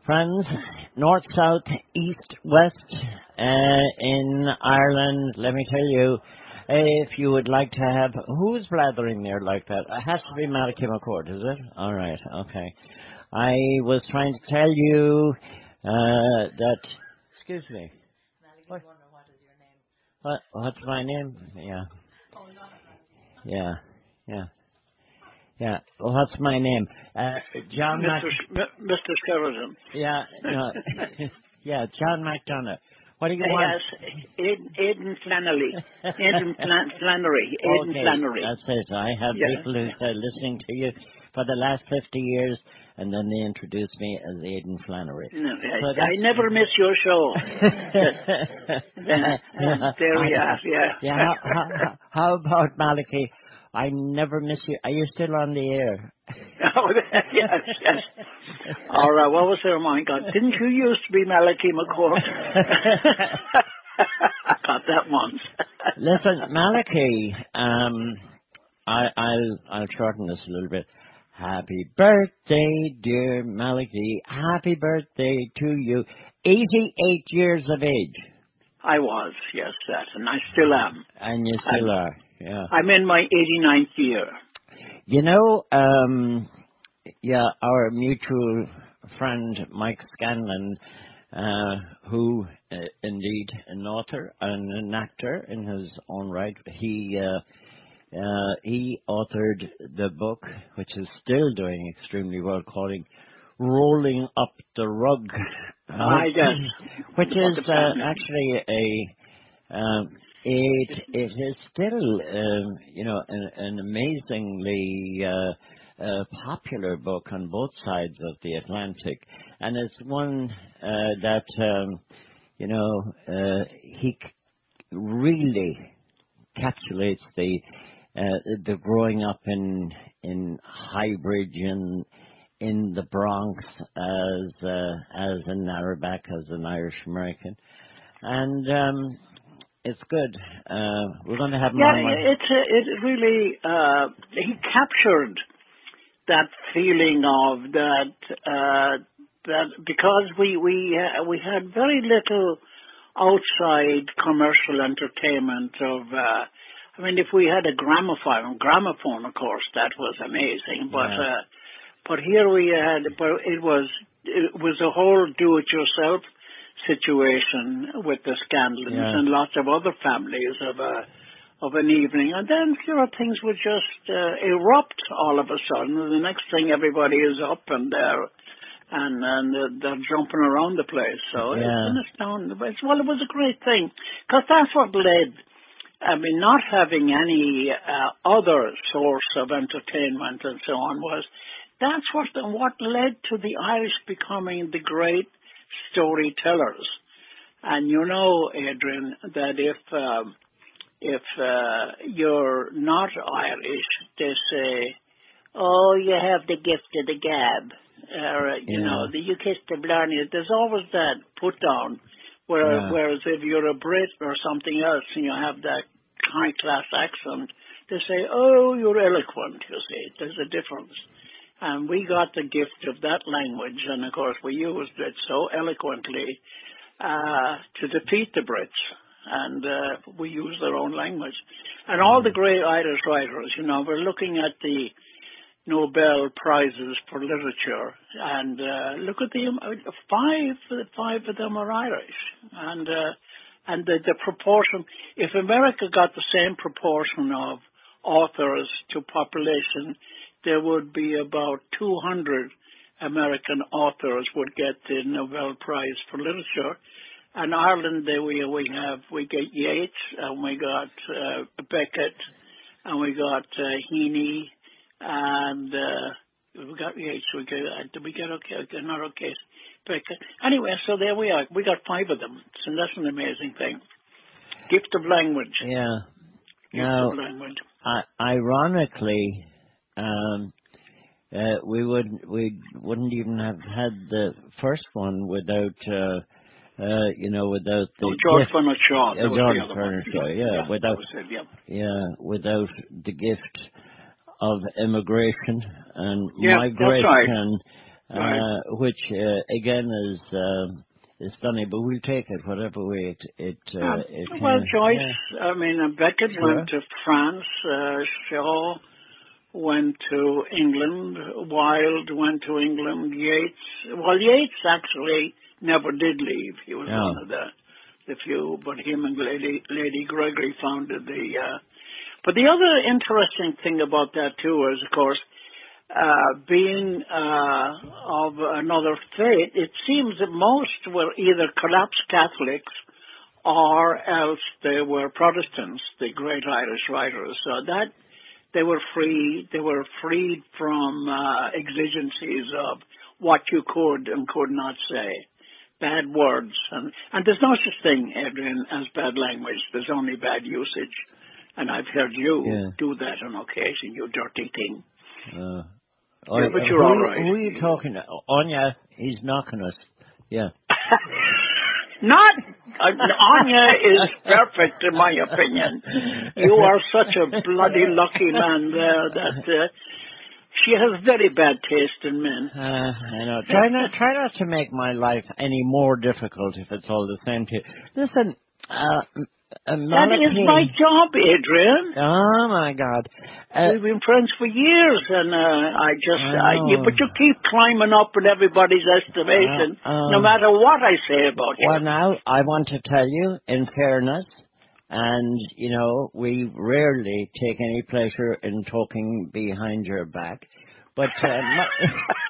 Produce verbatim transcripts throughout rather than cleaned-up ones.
Friends, north, south, east, west, uh, in Ireland, let me tell you, if you would like to have, who's blathering there like that? It has to be Malachy McCourt, is it? All right, okay. I was trying to tell you uh, that, excuse me. What? What, what's my name? Yeah. Yeah, yeah. Yeah, well, what's my name? Uh, John Mac... Mister M- Mister Skeleton. Yeah, no, yeah, John McDonough. What do you Uh, want? yes, Aidan, Aidan Flannery. Aidan Flan- Flannery. Aidan Okay, Flannery. that's it. I have Yeah. people who are listening to you for the last fifty years, and then they introduce me as Aidan Flannery. No, I, So I never miss your show. and there we are, yeah. Yeah, how, how, how about Malachy? I never miss you. Are you still on the air? Oh, yes, yes. All right, what was there? My God, didn't you used to be Malachy McCourt? I got that once. Listen, Malachy, um, I, I'll, I'll shorten this a little bit. Happy birthday, dear Malachy. Happy birthday to you. eighty-eight years of age. I was, yes, that, and I still am. And you still I'm, are, yeah. I'm in my eighty-ninth year. You know, um, yeah, our mutual friend Mike Scanlon, uh, who uh, indeed an author and an actor in his own right, he uh, uh, he authored the book, which is still doing extremely well, calling "Rolling Up the Rug," uh, I guess, which is uh, actually a um, it it is still um, you know an, an amazingly uh, uh, popular book on both sides of the Atlantic, and it's one uh, that um, you know uh, he c- really encapsulates the uh, the growing up in in Highbridge and in the Bronx as uh, as a Narrowback, as an Irish American, and um, it's good. Uh, we're going to have him yeah, on. One. it's a, it really uh, he captured that feeling of that uh, that because we we uh, we had very little outside commercial entertainment of. Uh, I mean, if we had a gramophone, gramophone, of course, that was amazing. But Yeah. uh, but here we had, but it was it was a whole do-it-yourself situation with the Scanlons Yeah. and lots of other families of a of an evening, and then you know things would just uh, erupt all of a sudden. And the next thing, everybody is up and there, and and they're, they're jumping around the place. So Yeah. it's an astounding. It's, well, it was a great thing because that's what led. I mean, not having any uh, other source of entertainment and so on was that's what the, what led to the Irish becoming the great storytellers. And you know, Adrian, that if um, if uh, you're not Irish, they say, "Oh, you have the gift of the gab," or you Yeah. know, the you kiss the blarney. There's always that put down. Where, Yeah. Whereas if you're a Brit or something else and you have that high class accent, they say, "Oh, you're eloquent." You see, there's a difference. And we got the gift of that language, and of course we used it so eloquently uh, to defeat the Brits, and uh, we used their own language. And all the great Irish writers, you know, we're looking at the Nobel Prizes for literature, and uh, look at the uh, five, five of them are Irish, and uh, and the, the proportion. If America got the same proportion of authors to population, there would be about two hundred American authors would get the Nobel Prize for literature. And Ireland, there we we have we get Yeats, and we got uh, Beckett, and we got uh, Heaney, and uh, we got Yeats. We get uh, did we get okay? okay not okay. Beckett. Anyway, so there we are. We got five of them. So that's an amazing thing. Gift of language. Yeah. Gift Now, of language. I, ironically, um, uh, we would we wouldn't even have had the first one without. Uh, Uh, you know, without the oh, George gift, Bernard Shaw, that uh, was George the other Bernard one. Shaw, yeah, yeah, without, that was it, yeah. yeah, without the gift of immigration and Yeah, that's migration Right. uh, which uh, again is um, is funny, but we'll take it whatever way it it, uh, Um, it well, can. Joyce, Yeah, I mean, uh, Beckett sure. went to France. Uh, Shaw went to England. Wilde went to England. Yeats, well, Yeats actually never did leave. He was No. one of the the few, but him and Lady Lady Gregory founded the. Uh, but the other interesting thing about that too is, of course, uh, being uh, of another faith, it seems that most were either collapsed Catholics or else they were Protestants, the great Irish writers. So that they were free, they were freed from uh, exigencies of what you could and could not say, bad words, and and there's no such thing, Adrian, as bad language. There's only bad usage, and I've heard you Yeah. do that on occasion, you dirty thing. Uh, Yeah, but uh, you're who, all right. Who are you talking to? Anya, he's knocking us. Yeah. Not uh, Anya is perfect in my opinion. You are such a bloody lucky man there that uh, she has very bad taste in men. Uh, I know. Try not, try not to make my life any more difficult if it's all the same to you. Listen, uh, m- uh, That is Malachi. my job, Adrian. Oh my God. Uh, We've been friends for years, and uh, I just, I I, you, know. but you keep climbing up in everybody's estimation, Uh, uh, no matter what I say about you. Well, now, I want to tell you, in fairness, and, you know, we rarely take any pleasure in talking behind your back, but, uh, my,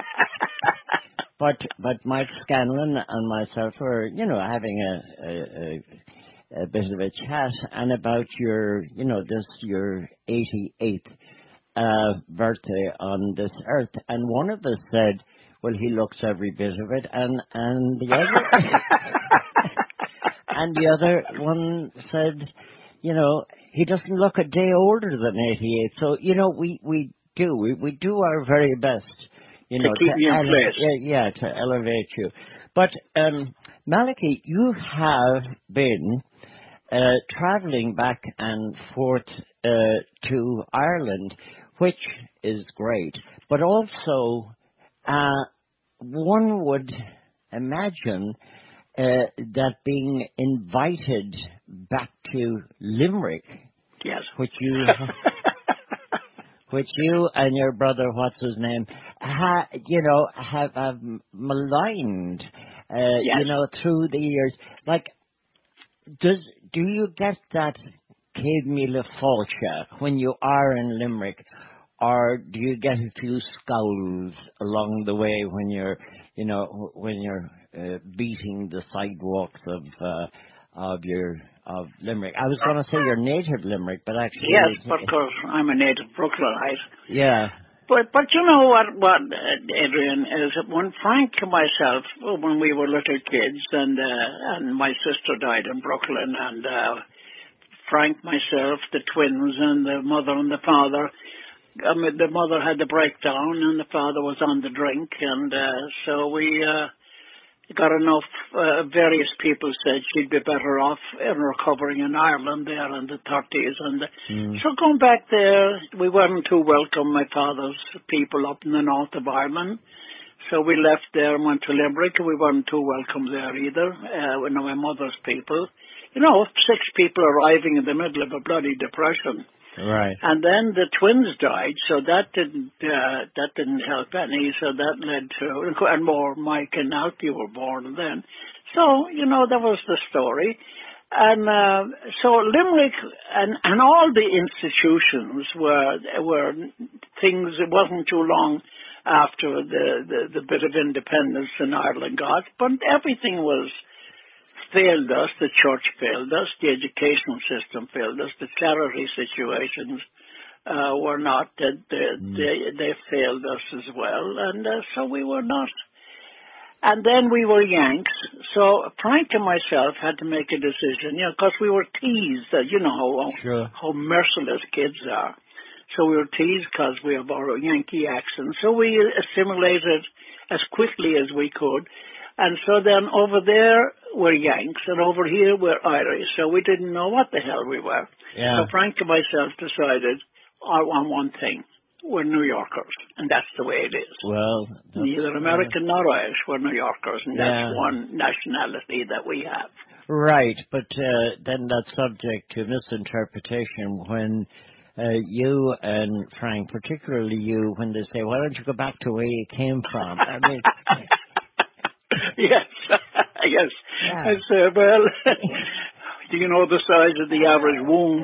but, but Mike Scanlon and myself were, you know, having a, a, a, a bit of a chat, and about your, you know, this, your eighty-eighth uh, birthday on this earth, and one of us said, well, he looks every bit of it, and, and the other, and the other one said, you know, he doesn't look a day older than eighty-eight. So, you know, we, we do, we, we do our very best, you To know, keep you in ele- place. yeah, yeah, to elevate you. But, um, Malachi, you have been uh, traveling back and forth uh, to Ireland, which is great, but also uh, one would imagine uh, that being invited back to Limerick, Yes. which you, which you and your brother, what's his name, ha, you know, have, have maligned, uh, Yes. you know, through the years. Like, does do you get that Céad Míle Fáilte when you are in Limerick? Or do you get a few scowls along the way when you're, you know, when you're uh, beating the sidewalks of uh, of your of Limerick? I was going to say your native Limerick, but actually, Yes, it's, but of course, I'm a native Brooklynite. yeah, But but you know what, what uh, Adrian, is that when Frank and myself, when we were little kids, and uh, and my sister died in Brooklyn, and uh, Frank, myself, the twins, and the mother and the father, I mean, the mother had the breakdown, and the father was on the drink, and uh, so we uh, got enough. Uh, various people said she'd be better off in recovering in Ireland there in the thirties, and uh, mm, so going back there, we weren't too welcome. My father's people up in the north of Ireland, so we left there and went to Limerick. We weren't too welcome there either. Uh, with my mother's people, you know, six people arriving in the middle of a bloody depression. right, And then the twins died, so that didn't uh, that didn't help any. So that led to, and more Mike and Alfie were born then. So you know that was the story, and uh, so Limerick and and all the institutions were were things. It wasn't too long after the the, the bit of independence in Ireland got, but everything was. Failed us, the church failed us, the educational system failed us, the charity situations uh, were not, uh, they, mm, they, they failed us as well, and uh, so we were not. And then we were Yanks, so Frank and myself had to make a decision, you know, because we were teased, uh, you know how, sure, how merciless kids are. So we were teased because we have our Yankee accent, so we assimilated as quickly as we could. And so then over there we're Yanks, and over here we're Irish. So we didn't know what the hell we were. yeah, So Frank and myself decided on one thing: were New Yorkers, and that's the way it is. Well, neither American uh, nor Irish were New Yorkers, and yeah. that's one nationality that we have. Right, but uh, then that's subject to misinterpretation when uh, you and Frank, particularly you, when they say, why don't you go back to where you came from? I mean... yes, yes. Yeah. I said, well, do you know the size of the average womb?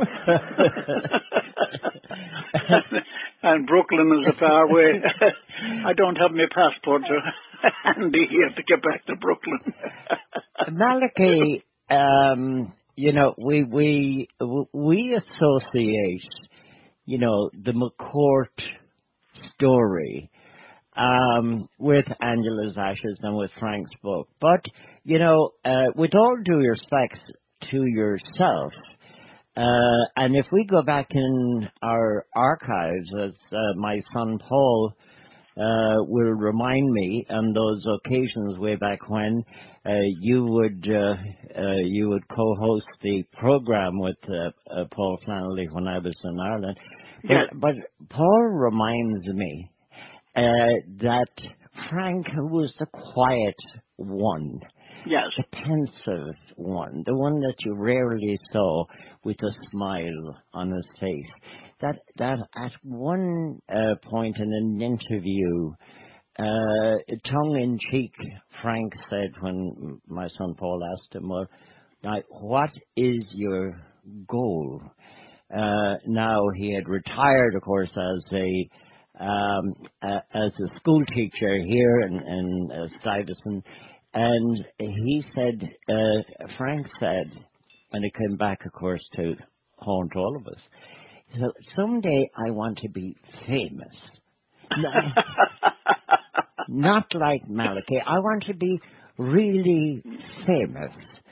And Brooklyn is a far way. I don't have my passport handy here to get back to Brooklyn. Malachi, um, you know, we we we associate, you know, the McCourt story um, with Angela's Ashes and with Frank's book. But, you know, uh, with all due respect to yourself, uh, and if we go back in our archives, as uh, my son Paul uh, will remind me on those occasions way back when uh, you would uh, uh, you would co-host the program with uh, uh, Paul Flannelly when I was in Ireland. But, yes. but Paul reminds me uh, that Frank was the quiet one. Yes. The pensive one, the one that you rarely saw with a smile on his face. That that at one uh, point in an interview, uh, tongue-in-cheek, Frank said when my son Paul asked him, well, now, what is your goal? Uh, now, he had retired, of course, as a um, uh, as a school teacher here in, in uh, Stuyvesant. And he said, uh, Frank said, and it came back, of course, to haunt all of us, he said, someday I want to be famous. Not like Malachi. I want to be really famous.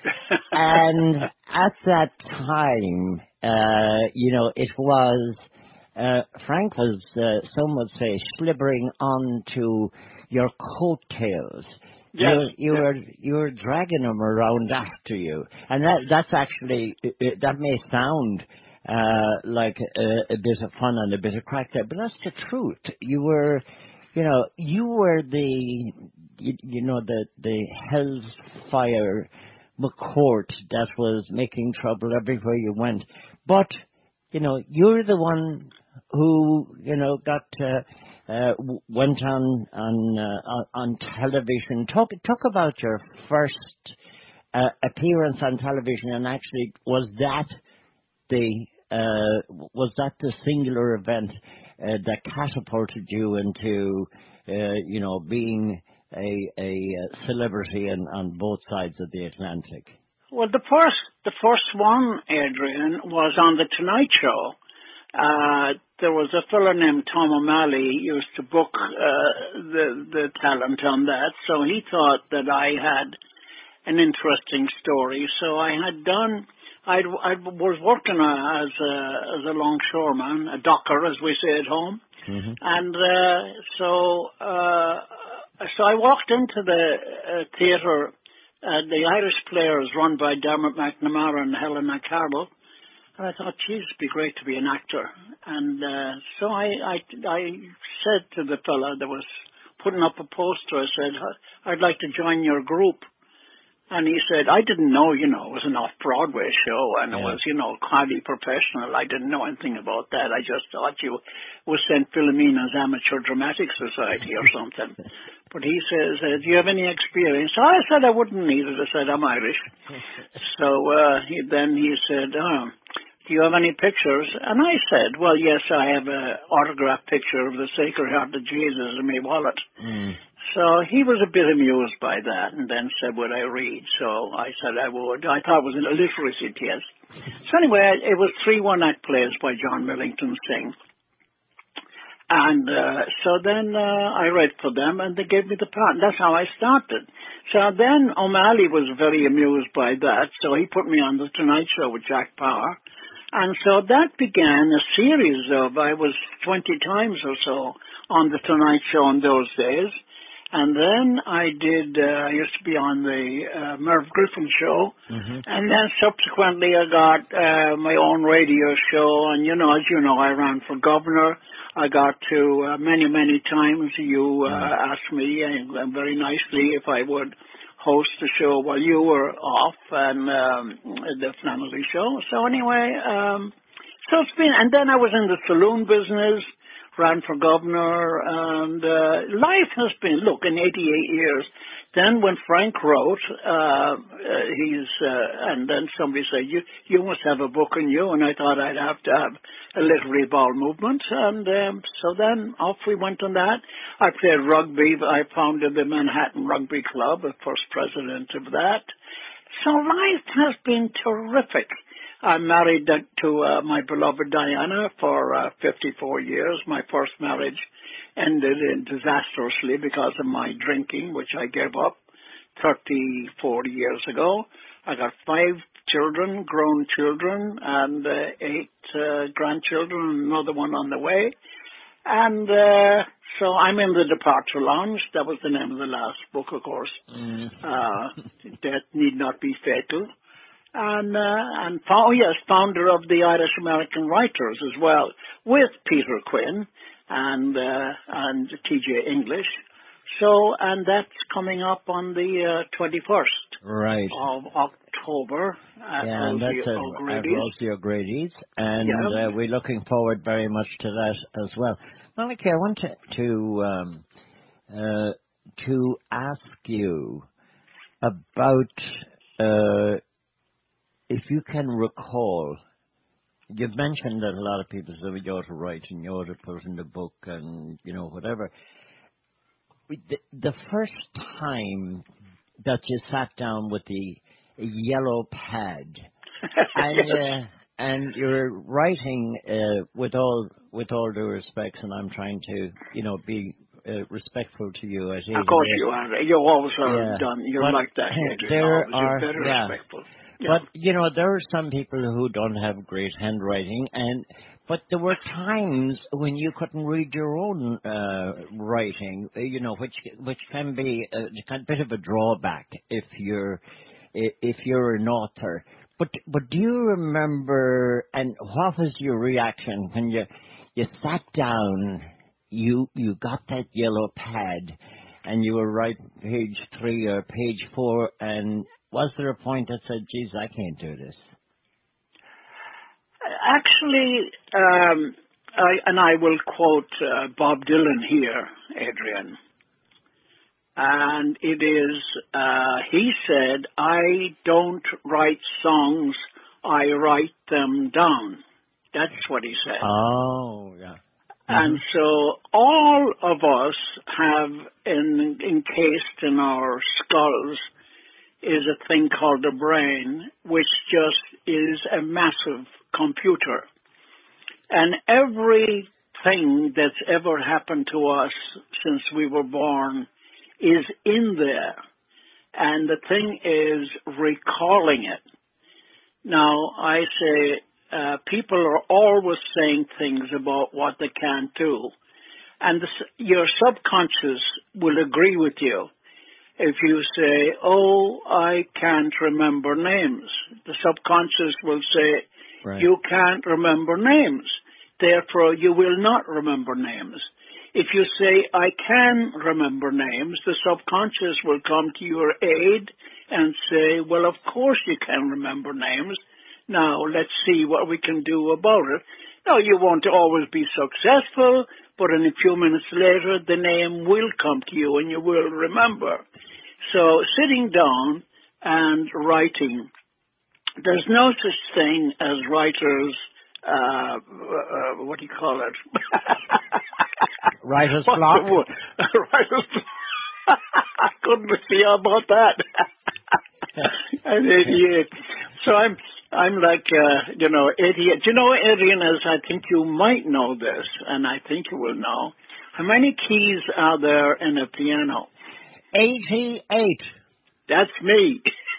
And at that time, uh, you know, it was, uh, Frank was, uh, some would say, slithering onto your coattails. Yes. You, you yes. were you were dragging them around after you, and that that's actually it, that may sound uh, like a, a bit of fun and a bit of crack there, but that's the truth. You were, you know, you were the you, you know the the hell's fire McCourt that was making trouble everywhere you went, but you know you're the one who you know got. Uh, Uh, went on on uh, on television. Talk talk about your first uh, appearance on television, and actually, was that the uh, was that the singular event uh, that catapulted you into uh, you know being a a celebrity in, on both sides of the Atlantic? Well, the first the first one, Adrian, was on the Tonight Show. Uh, there was a fellow named Tom O'Malley used to book uh, the the talent on that, so he thought that I had an interesting story. So I had done, I'd, I was working as a, as a longshoreman, a docker, as we say at home, mm-hmm. and uh, so uh, so I walked into the uh, theatre, uh, the Irish Players, run by Dermot McNamara and Helena Carroll. And I thought, geez, it'd be great to be an actor. And uh, so I, I, I said to the fella that was putting up a poster, I said, I'd like to join your group. And he said, I didn't know, you know, it was an off-Broadway show, and yeah. It was, you know, highly professional. I didn't know anything about that. I just thought you was Saint Philomena's Amateur Dramatic Society or something. But he says, uh, do you have any experience? So I said I wouldn't need it. I said, I'm Irish. So uh, he, then he said, oh, do you have any pictures? And I said, well, yes, I have an autographed picture of the Sacred Heart of Jesus in my wallet. Mm. So he was a bit amused by that and then said, would I read? So I said I would. I thought it was a literacy test. So anyway, it was three one-act plays by John Millington Singh. And uh, so then uh, I read for them, and they gave me the part. That's how I started. So then O'Malley was very amused by that, so he put me on The Tonight Show with Jack Power. And so that began a series of, I was twenty times or so on The Tonight Show in those days. And then I did, uh, I used to be on the uh, Merv Griffin Show. Mm-hmm. And then subsequently I got uh, my own radio show. And, you know, as you know, I ran for governor. I got to uh, many, many times you uh, asked me uh, very nicely if I would host the show while you were off and um, the family show. So anyway, um, so it's been, and then I was in the saloon business, ran for governor, and uh, life has been, look, in eighty-eight years. Then when Frank wrote, uh, uh, he's, uh, and then somebody said, you, you must have a book in you, and I thought I'd have to have a literary bowel movement, and um, so then off we went on that. I played rugby. I founded the Manhattan Rugby Club, the first president of that. So life has been terrific. I'm married to uh, my beloved Diana for uh, fifty-four years. My first marriage ended in disastrously because of my drinking, which I gave up thirty, forty years ago. I got five children, grown children, and uh, eight uh, grandchildren, and another one on the way. And uh, so I'm in the Departure Lounge. That was the name of the last book, of course. Mm. Uh, Death Need Not Be Fatal. And, uh, and oh yes, founder of the Irish American Writers as well, with Peter Quinn and uh, and T J English. So, and that's coming up on the uh, twenty-first right. of October at yeah, and that's at Rosie O'Grady's, and yeah. uh, we're looking forward very much to that as well. Malachy, I want to to, um, uh, to ask you about. Uh, If you can recall, you've mentioned that a lot of people say, well, you ought to write and you ought to put in the book and, you know, whatever. The, the first time that you sat down with the yellow pad and, yes. uh, and you're writing uh, with all with all due respects, and I'm trying to, you know, be uh, respectful to you. As of course you are. You always are yeah. done. You're but like that. Adrian. There always. are, You're very yeah. respectful. Yeah. But, you know, there are some people who don't have great handwriting, and but there were times when you couldn't read your own uh, writing, you know, which which can be a, a bit of a drawback if you're if you're an author. But but do you remember, and what was your reaction when you you sat down, you you got that yellow pad, and you were writing page three or page four, and was there a point that said, geez, I can't do this? Actually, um, I, and I will quote uh, Bob Dylan here, Adrian. And it is, uh, he said, I don't write songs, I write them down. That's what he said. Oh, yeah. Mm-hmm. And so all of us have in, encased in our skulls is a thing called the brain, which just is a massive computer. And everything that's ever happened to us since we were born is in there. And the thing is recalling it. Now, I say uh, people are always saying things about what they can't do. And the, your subconscious will agree with you. If you say, oh, I can't remember names, the subconscious will say, right. You can't remember names. Therefore, you will not remember names. If you say, I can remember names, the subconscious will come to your aid and say, well, of course you can remember names. Now, let's see what we can do about it. Now, you won't always be successful, but in a few minutes later, the name will come to you and you will remember. So sitting down and writing, there's no such thing as writers, uh, uh, what do you call it? Writer's block? Writer's block. I couldn't see about that. I'm eighty-eight. So I'm I'm like, uh, you know, eighty-eight. Do you know, Adrian, as I think you might know this, and I think you will know, how many keys are there in a piano? eighty-eight. That's me.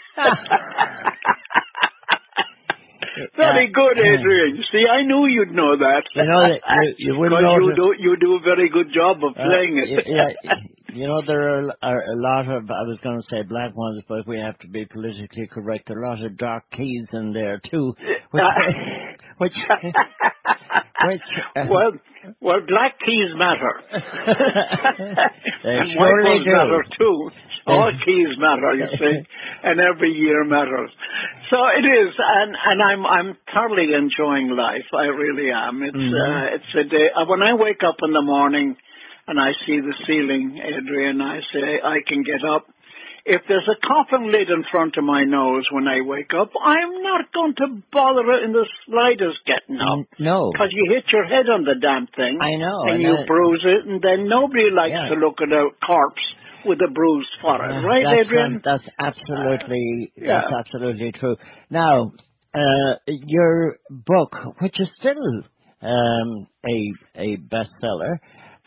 Very good, Adrian. See, I knew you'd know that. You know, that you, you would know you do you do a very good job of playing uh, it. Yeah, you know, there are, are a lot of, I was going to say black ones, but we have to be politically correct. There are a lot of dark keys in there too, which, which, which uh, well, Well, black keys matter. They And white surely ones do. matter too. All keys matter, you see, and every year matters. So it is, and and I'm I'm thoroughly enjoying life. I really am. It's Mhm. uh, it's a day. uh, When I wake up in the morning and I see the ceiling, Adrian, I say I can get up. If there's a coffin lid in front of my nose when I wake up, I'm not going to bother in the slightest getting up. N- No. Because you hit your head on the damn thing. I know, And and you that- bruise it, and then nobody likes Yeah. to look at a corpse with a bruised forehead. Uh, Right, that's, Adrian? um, that's absolutely Uh, yeah. that's absolutely true. Now, uh, your book, which is still um, a a bestseller,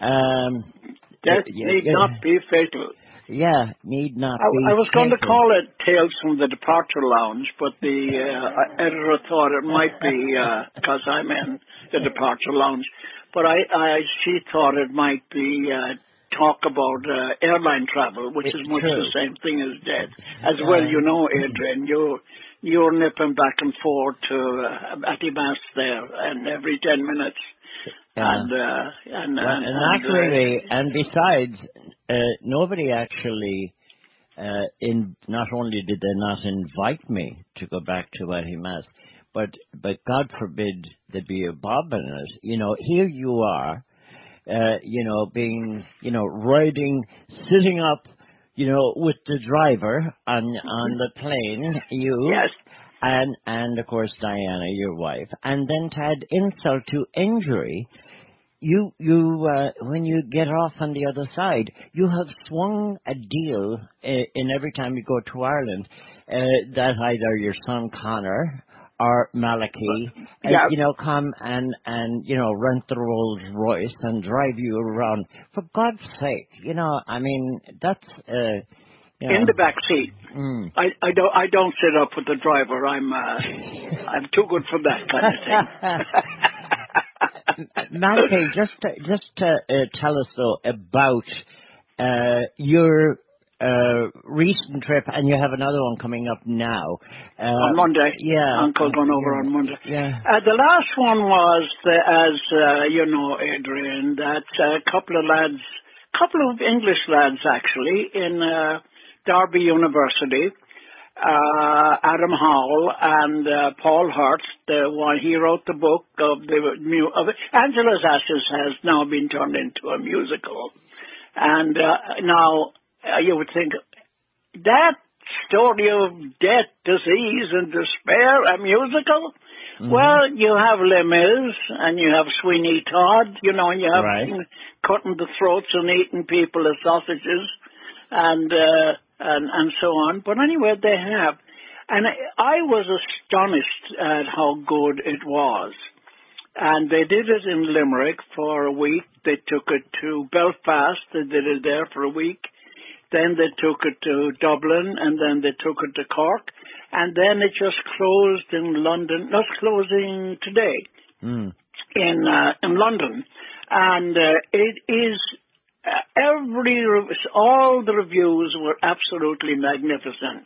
um, Death y- y- need y- not be fatal. yeah, need not I, be. I was going to fatal. call it Tales from the Departure Lounge, but the uh, editor thought it might be because I'm in the Departure Lounge. But I, I, she thought it might be uh, talk about uh, airline travel, which It's is much true. the same thing as death. As well, Uh, you know, Adrian, you you're nipping back and forth to uh, Atimas there, and every ten minutes. Yeah. And, uh, and, Well, and, and and, not uh, really. And besides, uh, nobody actually. Uh, in not only did they not invite me to go back to Atimas, but but God forbid there be a bob in it. You know, here you are, uh, you know, being, you know, riding, sitting up, you know, with the driver on on the plane, you, yes. and and of course Diana, your wife, and then to add insult to injury. You, you, uh, when you get off on the other side, you have swung a deal in, in every time you go to Ireland uh, that either your son Connor or Malachi, uh, Yeah. you know, come and and you know rent the Rolls Royce and drive you around. For God's sake, you know, I mean that's uh, you know, In the back seat. mm. I, I don't I don't sit up with the driver. I'm uh, I'm too good for that kind of thing. Malachi, just just to, uh, tell us though about uh, your uh, recent trip, and you have another one coming up now. Uh, On Monday. Yeah. Uncle going over yeah, on Monday. Yeah. Uh, the last one was, the, as uh, you know, Adrian, that a couple of lads, couple of English lads actually, in uh, Derby University, uh, Adam Howell and uh, Paul Hurst, the one, he wrote the book of the mu- of Angela's Ashes has now been turned into a musical. And uh, now uh, you would think that story of death, disease, and despair, a musical? Mm-hmm. Well, you have Les Mis, and you have Sweeney Todd, you know, and you have Right. cutting the throats and eating people as sausages, and uh, and and so on. But anyway, they have, and I, I was astonished at how good it was. And they did it in Limerick for a week. They took it to Belfast. They did it there for a week. Then they took it to Dublin, and then they took it to Cork, and then it just closed in London. That's closing today Mm. in uh, in London, and uh, it is uh, every all the reviews were absolutely magnificent.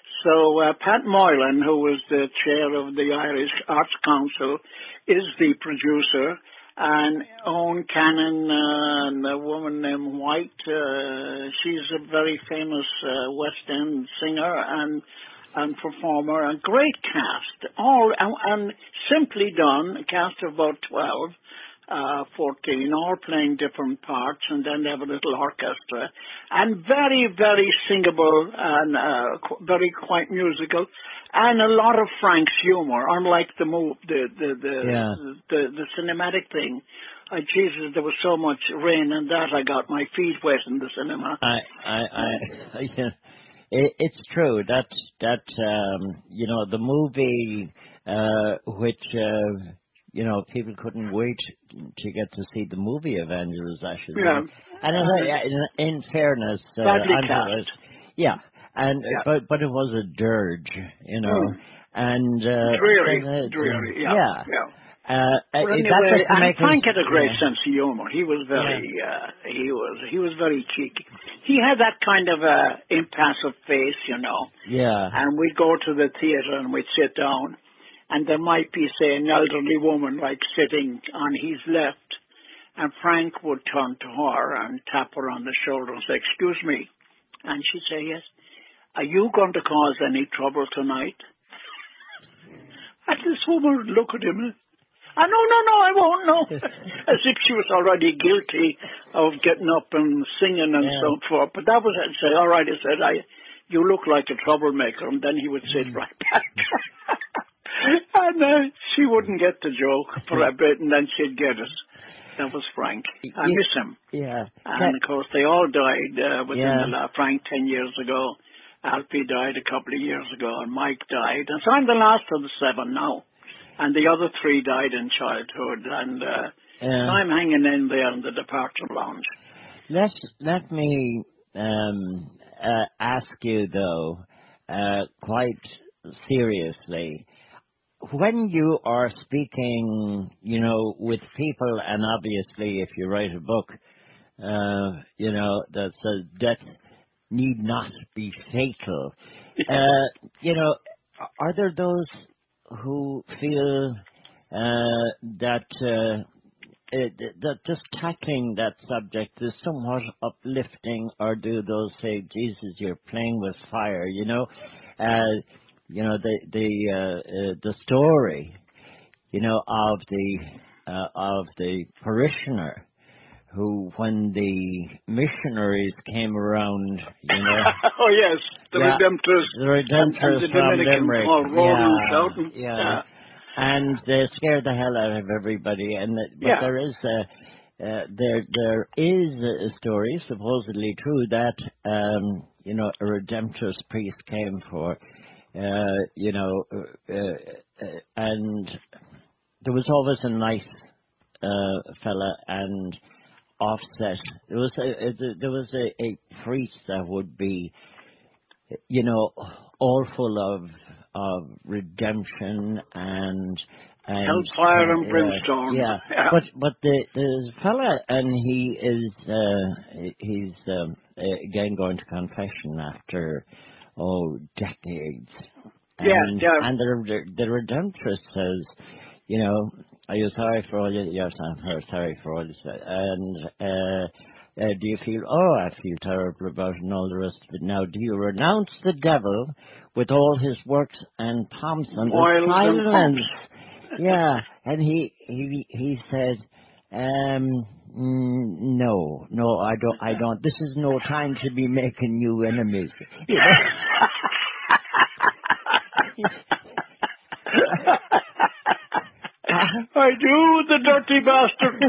So uh, Pat Moylan, who was the chair of the Irish Arts Council, is the producer. And Owen Cannon uh, and a woman named White, uh, she's a very famous uh, West End singer and and performer, and great cast, all and, and simply done, a cast of about twelve, uh, fourteen, all playing different parts, and then they have a little orchestra, and very, very singable and uh, qu- very quite musical. And a lot of Frank's humor, unlike the move, the the the, Yeah. the the cinematic thing. Uh, Jesus, there was so much rain and that I got my feet wet in the cinema. I, I, I, yeah, it, it's true that that um, you know the movie, uh, which uh, you know people couldn't wait to get to see the movie of Angela's Ashes. Yeah. And in, in fairness, uh, Badly Angela's, cast. yeah, and Yeah. but but it was a dirge, you know, Mm. and uh, Dreary, uh, dreary, yeah. yeah. yeah. Uh, But is anyway, that just to and make Frank it- had a great yeah. sense of humor. He was very, uh, he was, he was very cheeky. He had that kind of uh, impassive face, you know. Yeah. And we'd go to the theater and we'd sit down, and there might be, say, an elderly woman like sitting on his left, And Frank would turn to her and tap her on the shoulder and say, "Excuse me." And she'd say, "Yes. Are you going to cause any trouble tonight?" And this woman would look at him and, "Ah, no, no, no, I won't, no." As if she was already guilty of getting up and singing and Yeah. so forth. But that was it. I'd say, "All right," I said, I, "you look like a troublemaker." And then he would sit right back. And uh, she wouldn't get the joke for a bit, and then she'd get it. That was Frank. I Yeah. miss him. Yeah. And, of course, they all died uh, within Yeah. the last. Frank ten years ago. Alfie died a couple of years ago, and Mike died. And so I'm the last of the seven now. And the other three died in childhood. And uh, Yeah. so I'm hanging in there in the departure lounge. Let let me um, uh, ask you though, uh, quite seriously, when you are speaking, you know, with people, and obviously, if you write a book, uh, you know, that says death need not be fatal. Uh, you know, are there those who feel uh, that? Uh, It, that just tackling that subject is somewhat uplifting, or do those say, "Jesus, you're playing with fire"? You know, uh, you know the the uh, uh, the story, you know, of the uh, of the parishioner who, when the missionaries came around, you know, Oh yes, the yeah, Redemptors, the and, and Redemptors the from Dominican Limerick, called Roland yeah, Shelton. yeah. Yeah. And they scare the hell out of everybody. And that, but Yeah. there is a uh, there there is a story, supposedly true, that um, you know a Redemptorist priest came for, uh, you know, uh, uh, and there was always a nice uh, fella and offset. There was a, a there was a, a priest that would be, you know, all full of of redemption and and Hellfire and uh, brimstone. yeah, Yeah. but but the the fella, and he is uh, he's um, again going to confession after oh decades. Yeah, And yeah. and the the Redemptorist says, you know, "Are you sorry for all you? Yes, I'm very sorry for all you said." And uh, uh, do you feel? "Oh, I feel terrible about it," and all the rest of it. "Now, do you renounce the devil with all his works and pomps and the Oils and silence?" pumps. Yeah, and he he he said, um, mm, "No, no, I don't. I don't. This is no time to be making new enemies." You know. I do, the dirty bastard.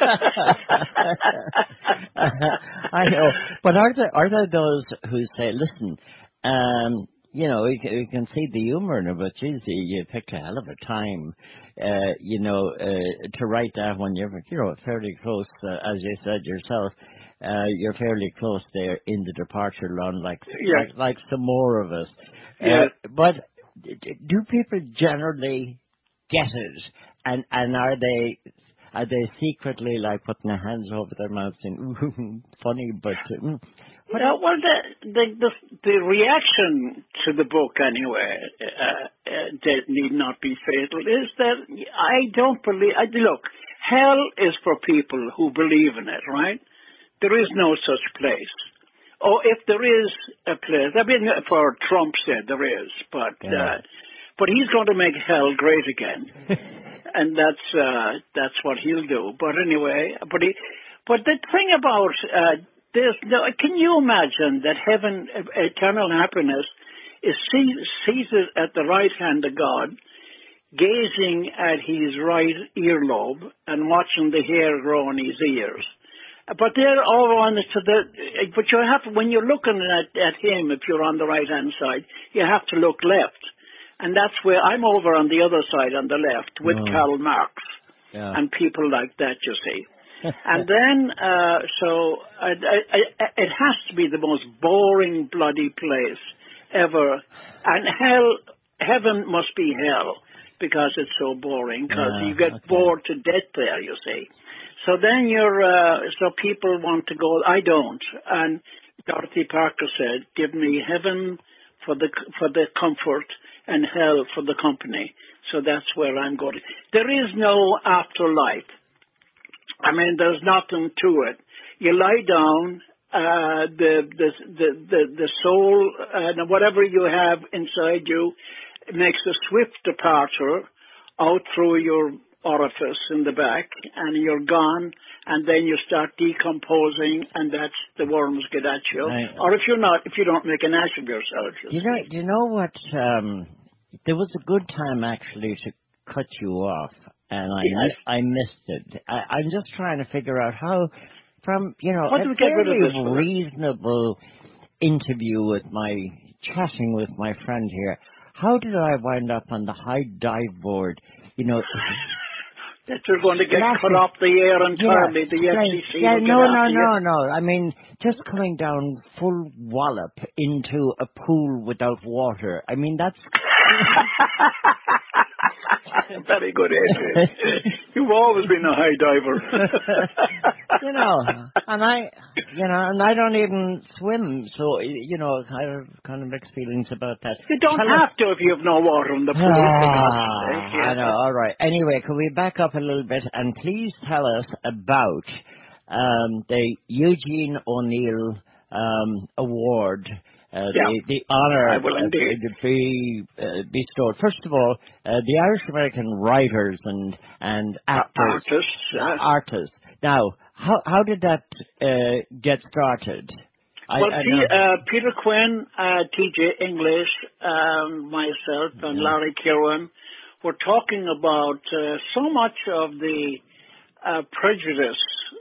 I know, but are there are there those who say, "Listen, um, you know, you can, you can see the humour in it, but geez, you you picked a hell of a time, uh, you know, uh, to write that when you're, you know, fairly close, uh, as you said yourself, uh, you're fairly close there in the departure line, like Yes. like like some more of us." Yes. Uh, but d- d- do people generally get it, and and are they are they secretly like putting their hands over their mouths saying, "Ooh, funny," but mm, what? Yeah, well, the, the the the reaction to the book, anyway, uh, uh, that need not be fatal, is that I don't believe. I, look, hell is for people who believe in it, right? There is no such place. Or if there is a place, I mean, for Trump said there is, but Yeah. uh, but he's going to make hell great again, and that's uh, that's what he'll do. But anyway, but he, but the thing about uh, this, no, can you imagine that heaven, eternal happiness, is see- seated at the right hand of God, gazing at his right earlobe and watching the hair grow on his ears? But they're all on to the. But you have, when you're looking at at him, if you're on the right hand side, you have to look left, and that's where I'm over on the other side, on the left, with Oh. Karl Marx Yeah. and people like that. You see, and then uh, so I, I, I, it has to be the most boring, bloody place ever, and hell, heaven must be hell because it's so boring. Because Yeah, you get okay. bored to death there. You see. So then you're, uh, so people want to go, I don't. And Dorothy Parker said, give me heaven for the, for the comfort and hell for the company. So that's where I'm going. There is no afterlife. I mean, there's nothing to it. You lie down, uh, the, the, the, the, the soul, and whatever you have inside you makes a swift departure out through your orifice in the back, and you're gone, and then you start decomposing, and that's the worms get at you. Right. Or if you're not, if you don't make an ass of yourself. You, you know, do you know what? Um, there was a good time actually to cut you off, and I yes. I missed it. I, I'm just trying to figure out how, from you know, how a fairly reasonable interview with my chatting with my friend here. How did I wind up on the high dive board? You know. That you're going to get Nothing. cut off the air entirely, yeah, the F C C yeah, will no, get no, after no, you. no. I mean, just coming down full wallop into a pool without water. I mean, that's... Very good, Adrian. You've always been a high diver. You know, and I, you know, and I don't even swim, so, you know, I have kind of mixed feelings about that. You don't Tell have us. to if you have no water in the pool. Ah, I know, all right. Anyway, can we back up a little bit and please tell us about um, the Eugene O'Neill um, Award. Uh, yeah. the, the honor I will indeed. Uh, to be uh, bestowed. First of all, uh, the Irish American writers and and actors, artists. Uh, artists. Now, how how did that uh, get started? Well, I, I P, uh, Peter Quinn, uh, T J English, um, myself, and yeah. Larry Kirwan were talking about uh, so much of the uh, prejudice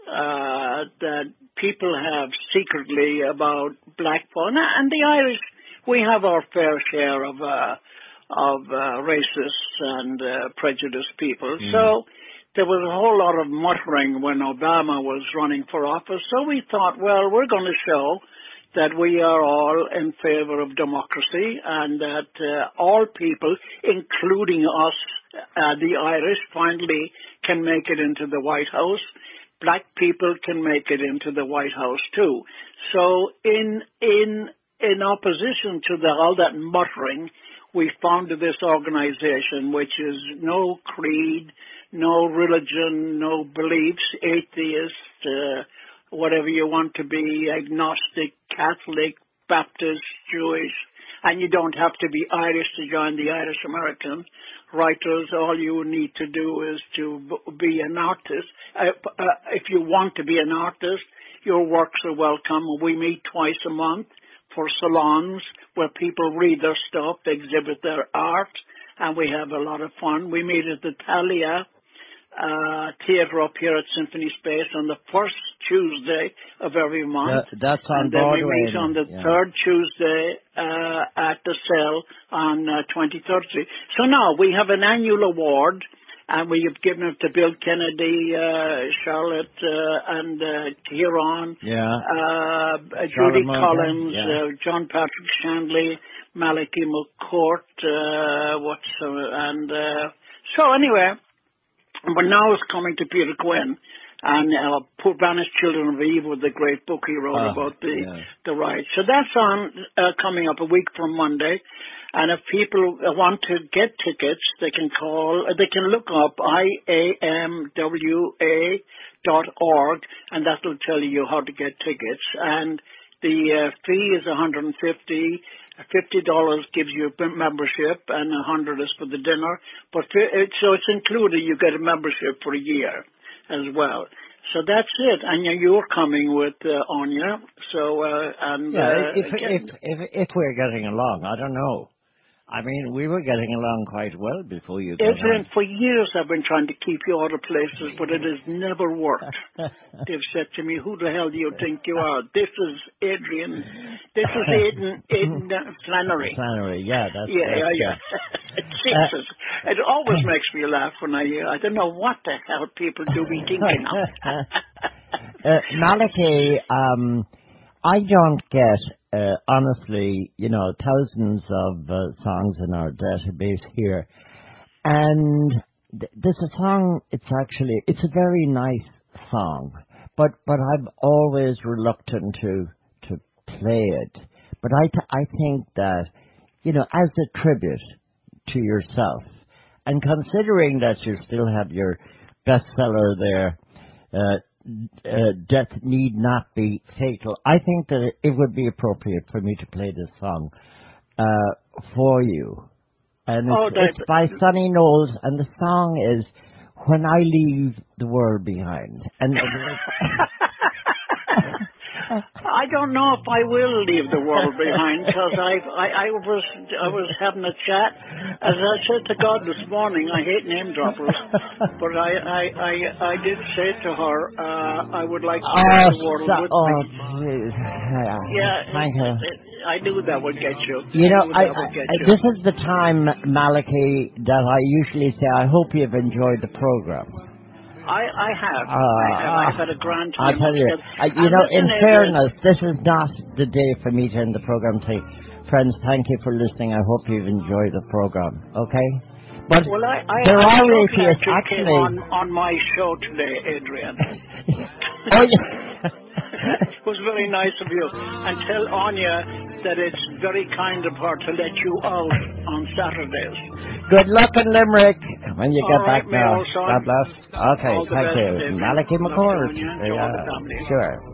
uh, that people have secretly about black people, and the Irish. We have our fair share of uh, of uh, racist and uh, prejudiced people. Mm. So there was a whole lot of muttering when Obama was running for office. So we thought, well, we're going to show that we are all in favor of democracy and that uh, all people, including us, uh, the Irish, finally can make it into the White House. Black people can make it into the White House too. So in in in opposition to the, all that muttering, we founded this organization, which is no creed, no religion, no beliefs, atheist, uh, whatever you want to be, agnostic, Catholic, Baptist, Jewish, and you don't have to be Irish to join the Irish American writers. All you need to do is to be an artist. Uh, uh, if you want to be an artist, your works are welcome. We meet twice a month for salons where people read their stuff, exhibit their art, and we have a lot of fun. We meet at the Thalia uh, Theatre up here at Symphony Space on the first Tuesday of every month. That, that's on and then Broadway. we meet on the yeah. third Tuesday uh, at the Cell on uh, twenty-third Street. So now we have an annual award, and we have given it to Bill Kennedy, uh, Charlotte, uh, and uh, Kieran, yeah. uh, Judy Charlotte Collins, yeah. uh, John Patrick Shanley, Malachi McCourt, uh, what's uh, and uh, so anyway. But now it's coming to Peter Quinn, and uh, Poor Banished Children of Eve was the great book he wrote oh, about the yeah. the rights. So that's on uh, coming up a week from Monday. And if people want to get tickets, they can call. Uh, they can look up I A M W A dot org, and that will tell you how to get tickets. And the uh, fee is one hundred and fifty. Fifty dollars gives you a membership, and a hundred is for the dinner. But it, so it's included. You get a membership for a year as well. So that's it. And you're coming with uh, Anya. So uh, and yeah, uh, if, if if if we're getting along, I don't know. I mean, we were getting along quite well before you got Adrian, on. for years I've been trying to keep you out of places, but it has never worked. They've said to me, who the hell do you think you are? This is Adrian. This is Aidan, Aidan Flannery. Flannery, yeah. That's, yeah, that's, yeah, yeah. It sixes. Uh, it always makes me laugh when I hear, I don't know what the hell people do be thinking of. uh, Malachi, um, I don't get... Uh, honestly, you know, thousands of uh, songs in our database here. And th- there's a song, it's actually, it's a very nice song, but, but I'm always reluctant to, to play it. But I, th- I think that, you know, as a tribute to yourself, and considering that you still have your bestseller there, uh, uh, death need not be fatal. I think that it, it would be appropriate for me to play this song uh, for you. And it's, Oh, that, it's by Sonny Knowles, and the song is When I Leave the World Behind. And I don't know if I will leave the world behind, because I, I I was I was having a chat. As I said to God this morning, I hate name droppers, but I I, I, I did say to her, uh, I would like to oh, take the world so, with oh, me. Geez. Yeah, Thank it, you. it, I knew that would get you. You know, I, I, knew that would get I, you. this is the time, Malachi, that I usually say, I hope you've enjoyed the program. I, I have. Uh, I have. I've had a grand time. I tell you, uh, you know, in fairness, this is not the day for me to end the program. Say, friends, thank you for listening. I hope you've enjoyed the program. Okay, but well, I, I, there I'm are so atheists glad you actually came on on my show today, Adrian. oh yeah. It was very nice of you. And tell Anya that it's very kind of her to let you out on Saturdays. Good luck in Limerick when you All get right, back now. Mail, son. God bless. Okay, All the thank best, you. Adrian. Malachi Love McCord. to Anya. Enjoy Yeah, the family. sure.